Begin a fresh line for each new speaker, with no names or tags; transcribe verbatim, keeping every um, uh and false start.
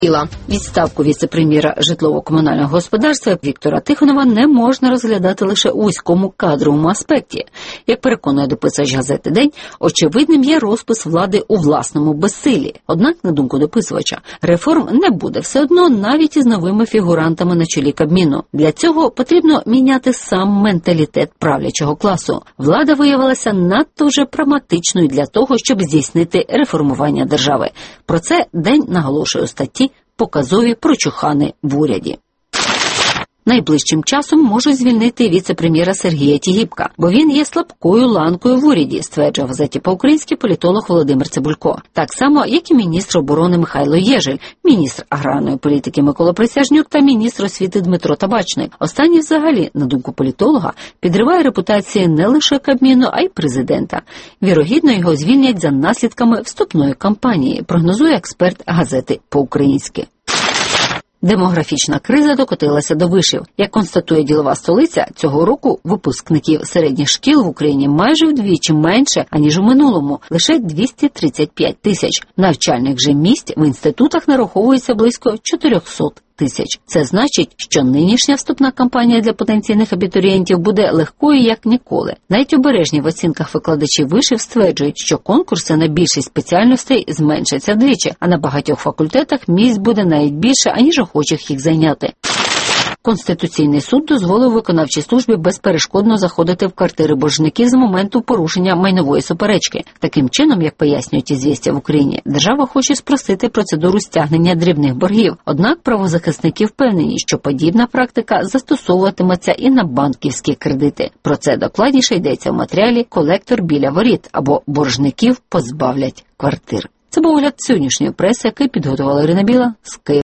Відставку віце-прем'єра житлово-комунального господарства Віктора Тихонова не можна розглядати лише у вузькому кадровому аспекті. Як переконує дописувач газети «День», очевидним є розпис влади у власному безсилі. Однак, на думку дописувача, реформ не буде все одно навіть із новими фігурантами на чолі Кабміну. Для цього потрібно міняти сам менталітет правлячого класу. Влада виявилася надто вже прагматичною для того, щоб здійснити реформування держави. Про це «День» наголошує у статті «Показові прочухани в уряді». Найближчим часом можуть звільнити віце-прем'єра Сергія Тігіпка, бо він є слабкою ланкою в уряді, стверджує в газеті по-українськи політолог Володимир Цибулько. Так само, як і міністр оборони Михайло Єжель, міністр аграрної політики Микола Присяжнюк та міністр освіти Дмитро Табачник. Останній взагалі, на думку політолога, підриває репутацію не лише Кабміну, а й президента. Вірогідно, його звільнять за наслідками вступної кампанії, прогнозує експерт газети по-українськи. Демографічна криза докотилася до вишів. Як констатує ділова столиця, цього року випускників середніх шкіл в Україні майже вдвічі менше, аніж у минулому – лише двісті тридцять п'ять тисяч. Навчальних же місць в інститутах нараховується близько чотириста тисяч. Це значить, що нинішня вступна кампанія для потенційних абітурієнтів буде легкою як ніколи. Навіть обережні в оцінках викладачі вишів стверджують, що конкурси на більшість спеціальностей зменшаться вдвічі, а на багатьох факультетах місць буде навіть більше, аніж охочих їх зайняти. Конституційний суд дозволив виконавчій службі безперешкодно заходити в квартири боржників з моменту порушення майнової суперечки. Таким чином, як пояснюють «Ізвістія» в Україні, держава хоче спростити процедуру стягнення дрібних боргів. Однак правозахисники впевнені, що подібна практика застосовуватиметься і на банківські кредити. Про це докладніше йдеться в матеріалі «Колектор біля воріт» або «Боржників позбавлять квартир». Це був огляд сьогоднішньої преси, який підготувала Ірина Біла з Києва.